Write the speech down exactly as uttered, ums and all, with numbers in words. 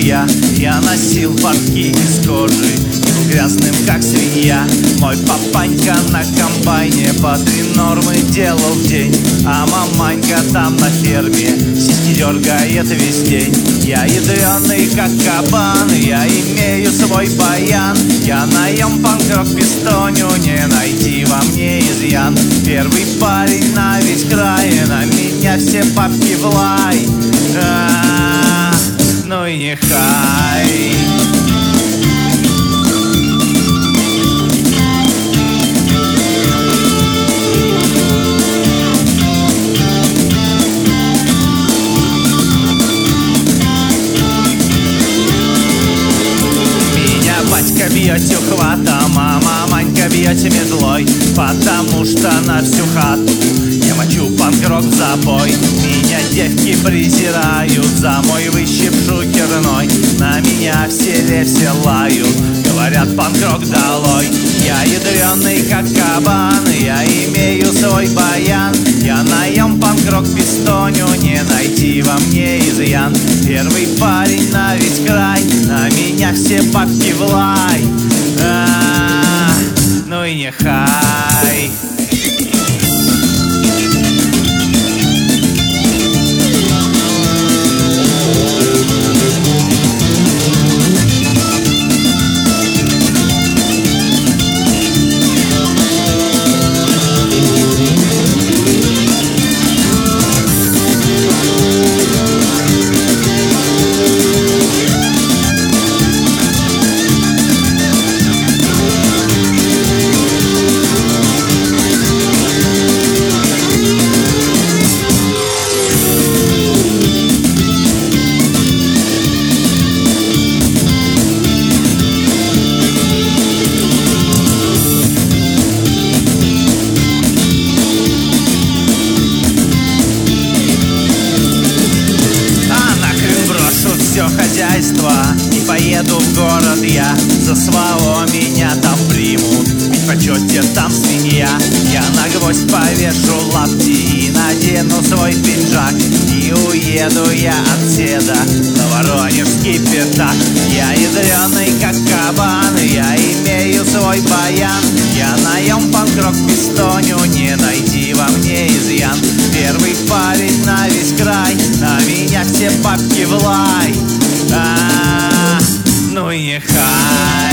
я. Я носил портки из кожи, был грязным, как свинья. Мой папанька на комбайне по три нормы делал в день, а маманька там на ферме сиськи дергает весь день. Я ядреный, как кабан, я имею свой баян. Я наем панк-рок пистоню, не найти во мне изъян. Первый парень на весь край, на меня все папки в лай. А-а-а, ну и нехай. Батька бьете хватом, а маманька бьете метлой, потому что на всю хату я мочу панк-рок в запой. Меня девки презирают за мой выщип шухерной, на меня в селе все лают, говорят панк-рок долой. Я ядреный, как кабан, я имею свой баян. Я наем панк-рок пистоню, не найти во мне изъян. Первый парень на весь край, на меня все бабки в лай. А-а-а, ну и нехай. Все хозяйство и поеду в город я. За своего меня там примут, ведь в почете там свинья. Я на гвоздь повешу лапти и надену свой пиджак, и уеду я от седа на воронежский пятак. Я ядреный, как кабан, я имею свой баян. Я наем панк-рок пистоню, не найти во мне изъян. Первый парень на весь край, на меня все бабки в лай. А-а-а, ну и нехай.